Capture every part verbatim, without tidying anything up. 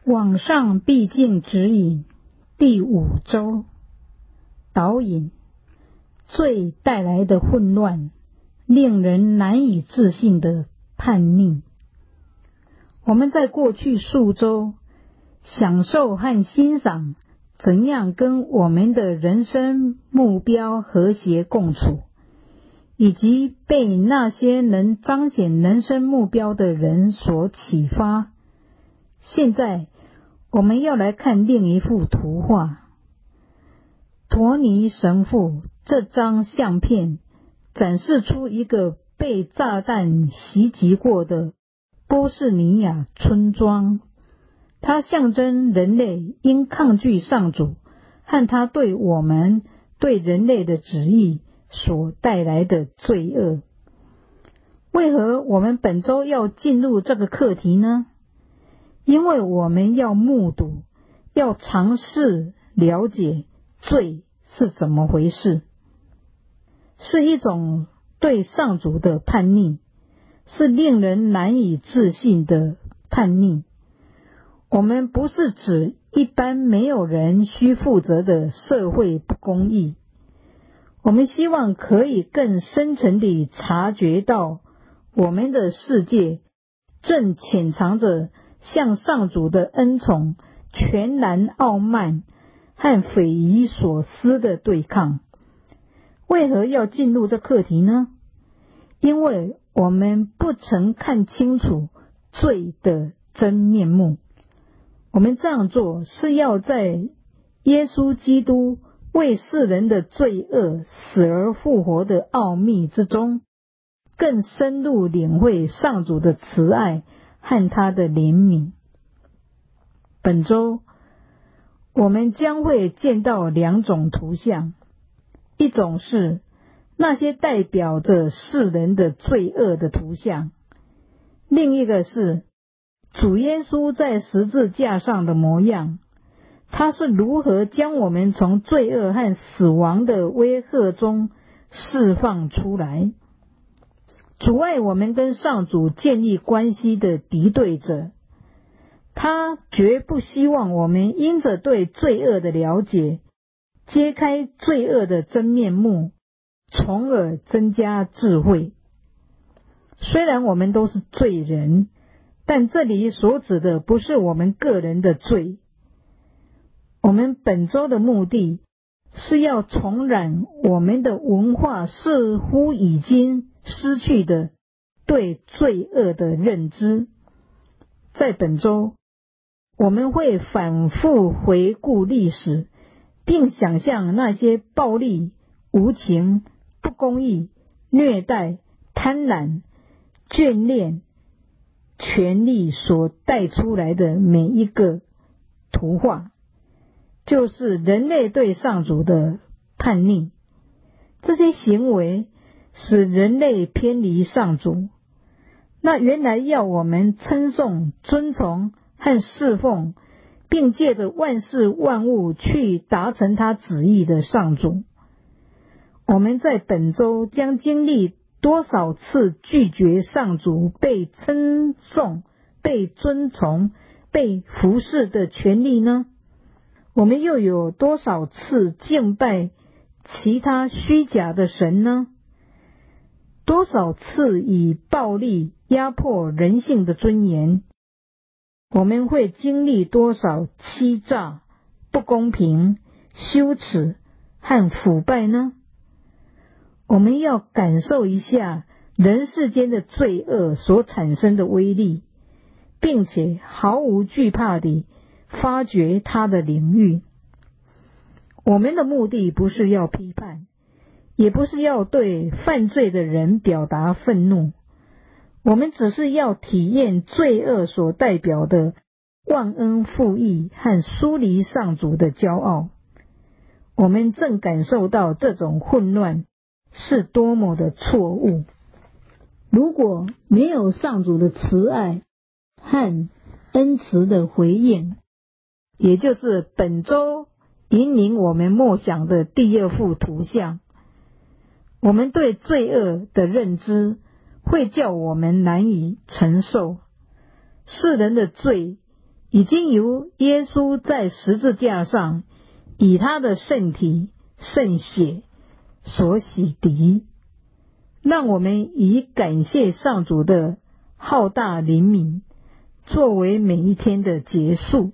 往上必竟指引第五周导引，罪带来的混乱，令人难以置信的叛逆。我们在过去数周享受和欣赏怎样跟我们的人生目标和谐共处，以及被那些能彰显人生目标的人所启发。现在我们要来看另一幅图画。陀尼神父这张相片展示出一个被炸弹袭击过的波士尼亚村庄，它象征人类因抗拒上主和他对我们对人类的旨意所带来的罪恶。为何我们本周要进入这个课题呢？因为我们要目睹，要尝试了解罪是怎么回事，是一种对上主的叛逆，是令人难以置信的叛逆。我们不是指一般没有人需负责的社会不公义，我们希望可以更深层地察觉到我们的世界正潜藏着向上主的恩宠全然傲慢和匪夷所思的对抗。为何要进入这课题呢？因为我们不曾看清楚罪的真面目。我们这样做是要在耶稣基督为世人的罪恶死而复活的奥秘之中，更深入领会上主的慈爱和他的怜悯。本周我们将会见到两种图像，一种是那些代表着世人的罪恶的图像，另一个是主耶稣在十字架上的模样，他是如何将我们从罪恶和死亡的威吓中释放出来，阻碍我们跟上主建立关系的敌对者。他绝不希望我们因着对罪恶的了解，揭开罪恶的真面目，从而增加智慧。虽然我们都是罪人，但这里所指的不是我们个人的罪。我们本周的目的是要重染我们的文化似乎已经失去的对罪恶的认知。在本周我们会反复回顾历史，并想象那些暴力、无情、不公义、虐待、贪婪、眷恋、权力所带出来的每一个图画，就是人类对上主的叛逆。这些行为使人类偏离上主，那原来要我们称颂、尊崇和侍奉，并借着万事万物去达成他旨意的上主。我们在本周将经历多少次拒绝上主被称颂、被尊崇、被服侍的权利呢？我们又有多少次敬拜其他虚假的神呢？多少次以暴力压迫人性的尊严？我们会经历多少欺诈、不公平、羞耻和腐败呢？我们要感受一下人世间的罪恶所产生的威力，并且毫无惧怕地发掘它的领域。我们的目的不是要批判，也不是要对犯罪的人表达愤怒，我们只是要体验罪恶所代表的忘恩负义和疏离上主的骄傲。我们正感受到这种混乱是多么的错误。如果没有上主的慈爱和恩慈的回应，也就是本周引领我们默想的第二幅图像，我们对罪恶的认知会叫我们难以承受。世人的罪已经由耶稣在十字架上以他的圣体圣血所洗涤，让我们以感谢上主的浩大怜悯作为每一天的结束。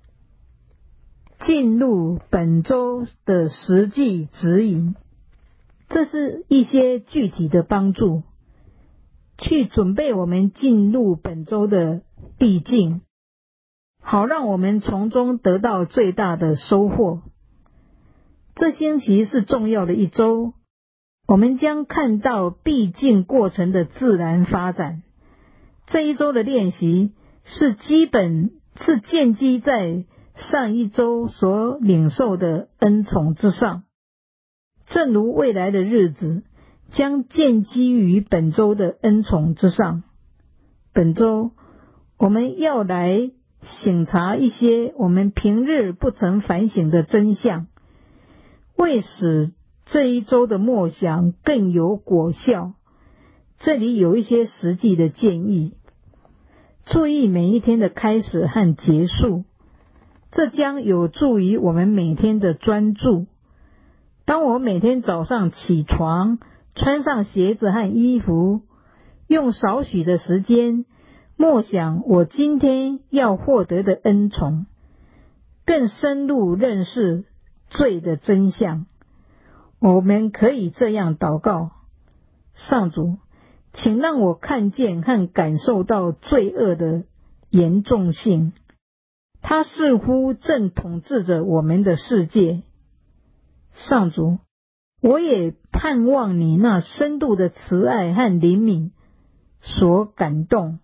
进入本周的实际指引，这是一些具体的帮助，去准备我们进入本周的必经，好让我们从中得到最大的收获。这星期是重要的一周，我们将看到必经过程的自然发展。这一周的练习是基本是建基在上一周所领受的恩宠之上，正如未来的日子将建基于本周的恩宠之上。本周我们要来省察一些我们平日不曾反省的真相，为使这一周的默想更有果效。这里有一些实际的建议，注意每一天的开始和结束，这将有助于我们每天的专注。当我每天早上起床，穿上鞋子和衣服，用少许的时间默想我今天要获得的恩宠，更深入认识罪的真相。我们可以这样祷告：上主，请让我看见和感受到罪恶的严重性，它似乎正统治着我们的世界。上主，我也盼望你那深度的慈爱和怜悯所感动。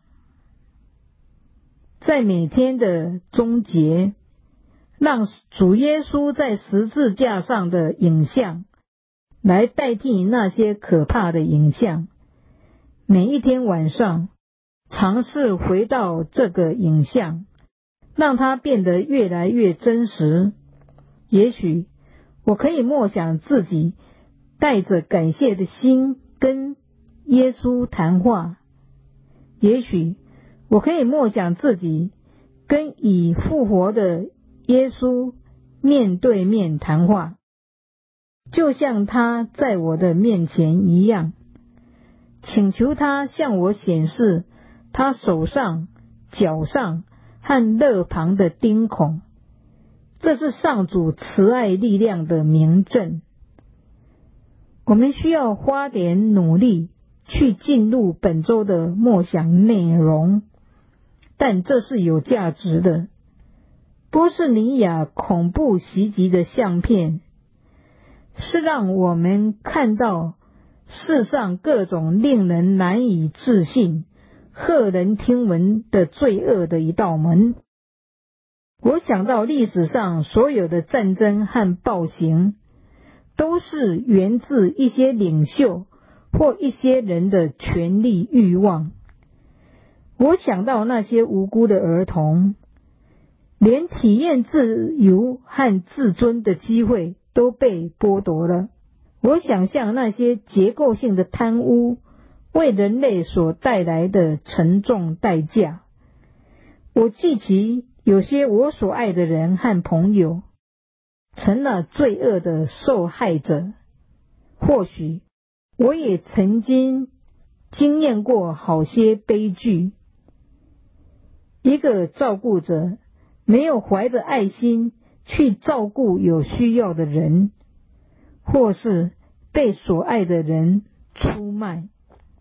在每天的终结，让主耶稣在十字架上的影像来代替那些可怕的影像。每一天晚上，尝试回到这个影像，让它变得越来越真实。也许我可以默想自己带着感谢的心跟耶稣谈话，也许我可以默想自己跟已复活的耶稣面对面谈话，就像他在我的面前一样，请求他向我显示他手上、脚上和肋旁的钉孔。这是上主慈爱力量的明证。我们需要花点努力去进入本周的默想内容，但这是有价值的。波士尼亚恐怖袭击的相片是让我们看到世上各种令人难以置信、骇人听闻的罪恶的一道门。我想到历史上所有的战争和暴行都是源自一些领袖或一些人的权力欲望。我想到那些无辜的儿童，连体验自由和自尊的机会都被剥夺了。我想象那些结构性的贪污为人类所带来的沉重代价。我记起有些我所爱的人和朋友成了罪恶的受害者，或许我也曾经经验过好些悲剧。一个照顾者没有怀着爱心去照顾有需要的人，或是被所爱的人出卖。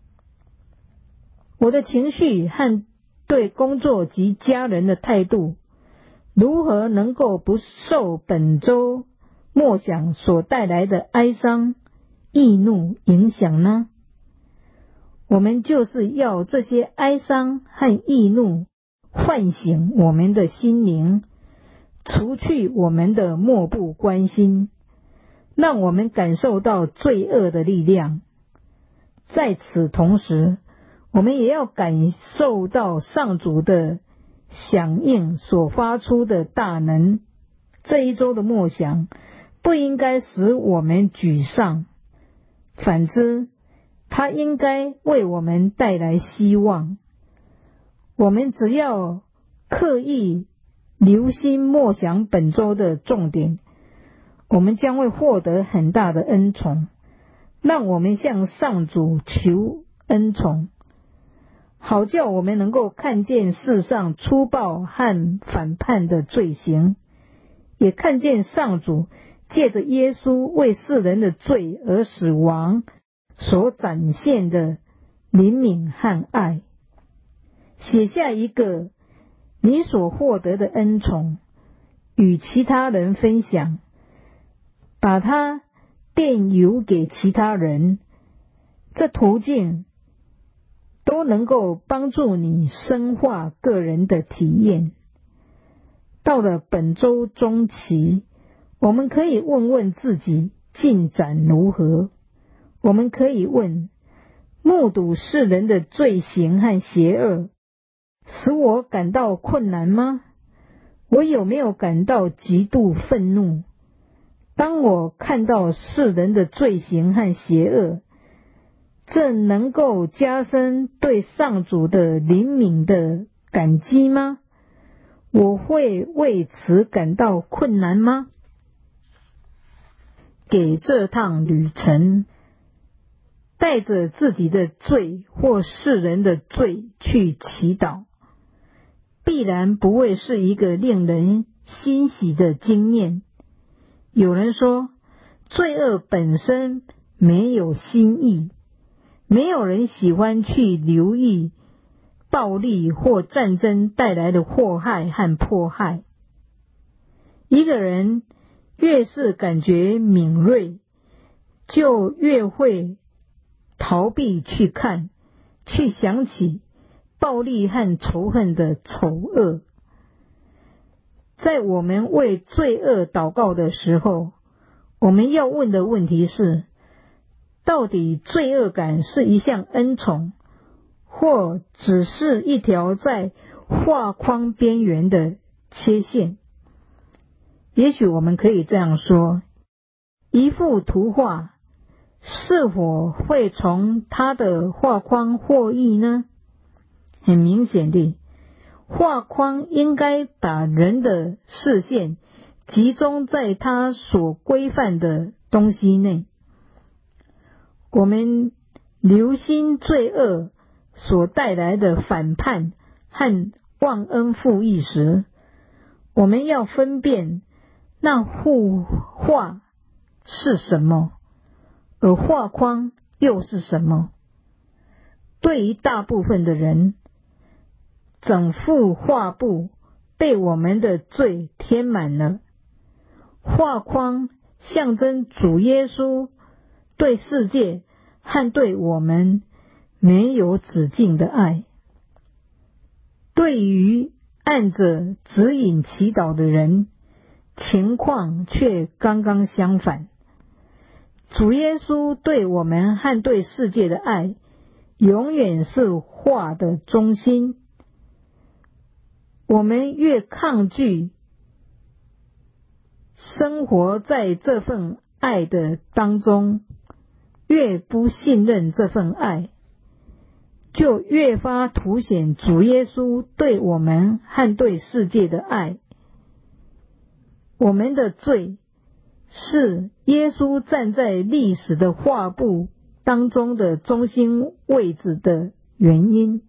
我的情绪和对工作及家人的态度如何能够不受本周默想所带来的哀伤、易怒影响呢？我们就是要这些哀伤和易怒唤醒我们的心灵，除去我们的漠不关心，让我们感受到罪恶的力量。在此同时，我们也要感受到上主的响应所发出的大能。这一周的默想不应该使我们沮丧，反之，它应该为我们带来希望。我们只要刻意留心默想本周的重点，我们将会获得很大的恩宠。让我们向上主求恩宠，好叫我们能够看见世上粗暴和反叛的罪行，也看见上主借着耶稣为世人的罪而死亡所展现的怜悯和爱。写下一个你所获得的恩宠，与其他人分享，把它电邮给其他人，这途径都能够帮助你深化个人的体验。到了本周中期，我们可以问问自己进展如何。我们可以问，目睹世人的罪行和邪恶使我感到困难吗？我有没有感到极度愤怒？当我看到世人的罪行和邪恶，这能够加深对上主的怜悯的感激吗？我会为此感到困难吗？给这趟旅程带着自己的罪或世人的罪去祈祷，必然不会是一个令人欣喜的经验。有人说，罪恶本身没有新意，没有人喜欢去留意暴力或战争带来的祸害和迫害。一个人越是感觉敏锐，就越会逃避去看，去想起暴力和仇恨的丑恶。在我们为罪恶祷告的时候，我们要问的问题是，到底罪恶感是一项恩宠，或只是一条在画框边缘的切线？也许我们可以这样说，一幅图画是否会从它的画框获益呢？很明显地，画框应该把人的视线集中在它所规范的东西内。我们留心罪恶所带来的反叛和忘恩负义时，我们要分辨那幅画是什么，而画框又是什么。对于大部分的人，整幅画布被我们的罪填满了，画框象征主耶稣对世界和对我们没有止境的爱。对于按着指引祈祷的人，情况却刚刚相反。主耶稣对我们和对世界的爱永远是画的中心。我们越抗拒生活在这份爱的当中，越不信任这份爱，就越发凸显主耶稣对我们和对世界的爱。我们的罪是耶稣站在历史的画布当中的中心位置的原因。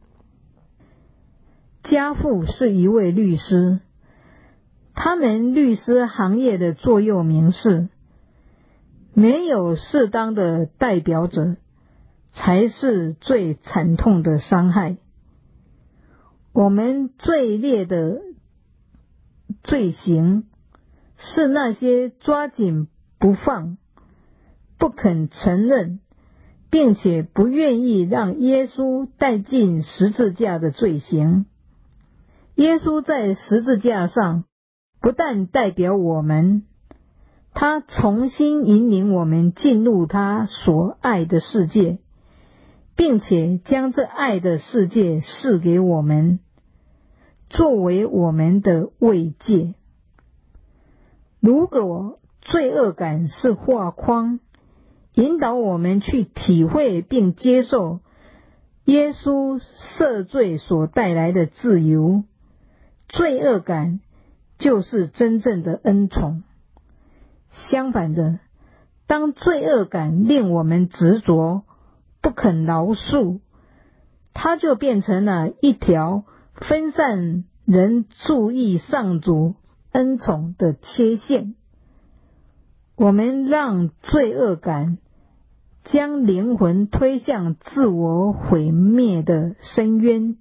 家父是一位律师，他们律师行业的座右铭是，没有适当的代表者才是最惨痛的伤害。我们最烈的罪行是那些抓紧不放，不肯承认，并且不愿意让耶稣带进十字架的罪行。耶稣在十字架上不但代表我们，他重新引领我们进入他所爱的世界，并且将这爱的世界赐给我们，作为我们的慰藉。如果罪恶感是画框，引导我们去体会并接受耶稣赦罪所带来的自由，罪恶感就是真正的恩宠。相反的，当罪恶感令我们执着，不肯饶恕，它就变成了一条分散人注意上主恩宠的切线。我们让罪恶感将灵魂推向自我毁灭的深渊，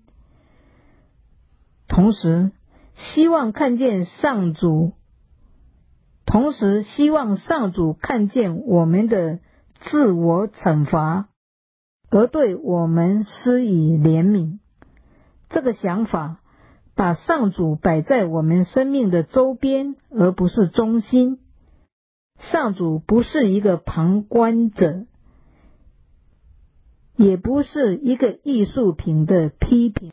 同时希望看见上主，同时希望上主看见我们的自我惩罚，而对我们施以怜悯。这个想法把上主摆在我们生命的周边，而不是中心。上主不是一个旁观者，也不是一个艺术品的批评。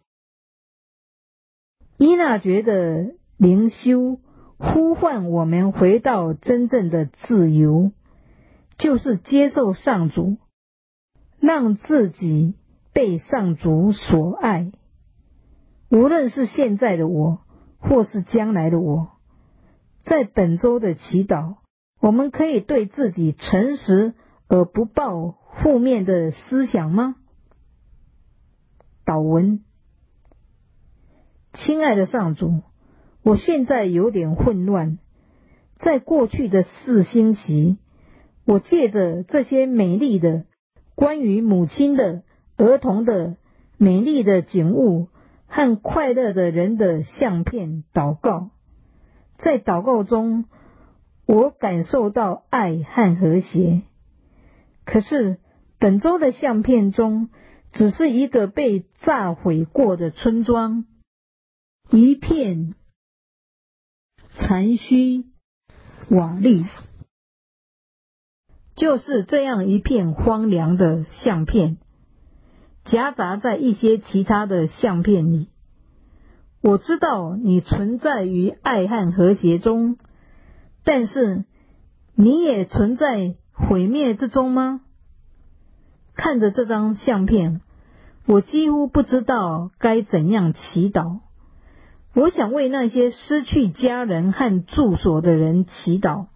依纳爵的灵修呼唤我们回到真正的自由，就是接受上主，让自己被上主所爱。无论是现在的我，或是将来的我，在本周的祈祷，我们可以对自己诚实而不抱负面的思想吗？祷文：亲爱的上主，我现在有点混乱。在过去的四星期，我借着这些美丽的关于母亲的、儿童的美丽的景物和快乐的人的相片祷告。在祷告中，我感受到爱和和谐。可是本周的相片中只是一个被炸毁过的村庄，一片残墟瓦砾，就是这样一片荒凉的相片，夹杂在一些其他的相片里。我知道你存在于爱和和谐中，但是你也存在毁灭之中吗？看着这张相片，我几乎不知道该怎样祈祷。我想为那些失去家人和住所的人祈祷，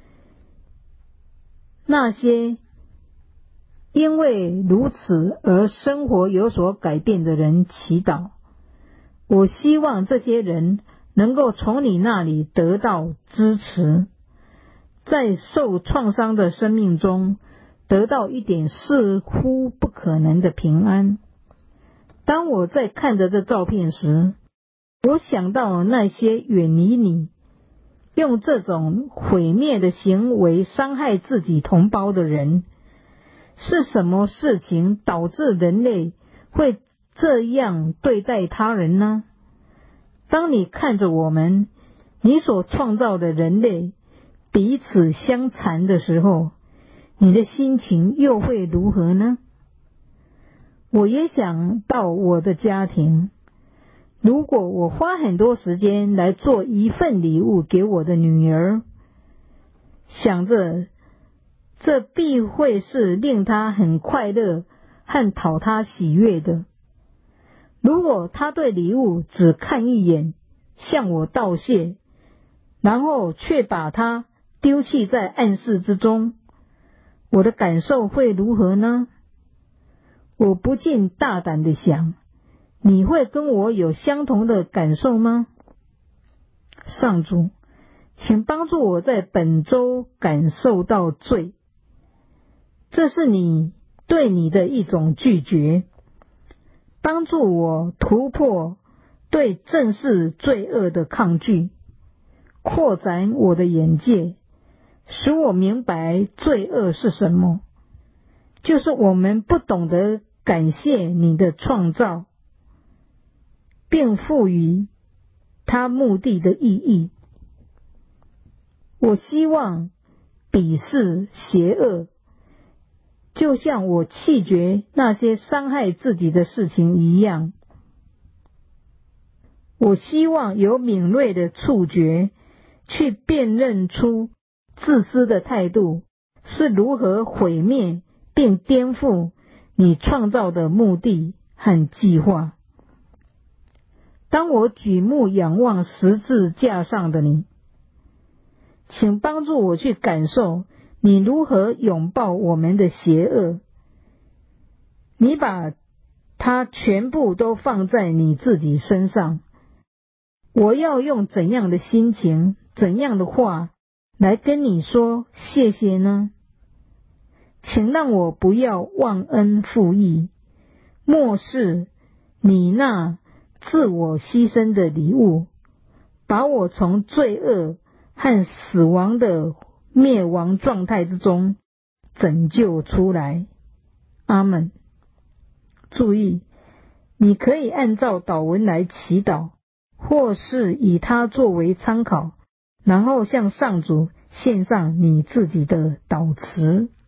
那些因为如此而生活有所改变的人祈祷。我希望这些人能够从你那里得到支持，在受创伤的生命中得到一点似乎不可能的平安。当我在看着这照片时，我想到那些远离你，用这种毁灭的行为伤害自己同胞的人。是什么事情导致人类会这样对待他人呢？当你看着我们，你所创造的人类彼此相残的时候，你的心情又会如何呢？我也想到我的家庭，如果我花很多时间来做一份礼物给我的女儿，想着这必会是令她很快乐和讨她喜悦的。如果她对礼物只看一眼，向我道谢，然后却把它丢弃在暗室之中，我的感受会如何呢？我不禁大胆地想，你会跟我有相同的感受吗？上主，请帮助我在本周感受到罪。这是你对你的一种拒绝，帮助我突破对正视罪恶的抗拒，扩展我的眼界，使我明白罪恶是什么，就是我们不懂得感谢你的创造，并赋予它目的的意义。我希望鄙视邪恶，就像我弃绝那些伤害自己的事情一样。我希望有敏锐的触觉，去辨认出自私的态度是如何毁灭并颠覆你创造的目的和计划。 当我举目仰望十字架上的你，请帮助我去感受你如何拥抱我们的邪恶。你把它全部都放在你自己身上，我要用怎样的心情、怎样的话来跟你说谢谢呢？请让我不要忘恩负义，漠视你那自我牺牲的礼物，把我从罪恶和死亡的灭亡状态之中拯救出来。阿们。注意，你可以按照祷文来祈祷，或是以它作为参考，然后向上主献上你自己的祷词。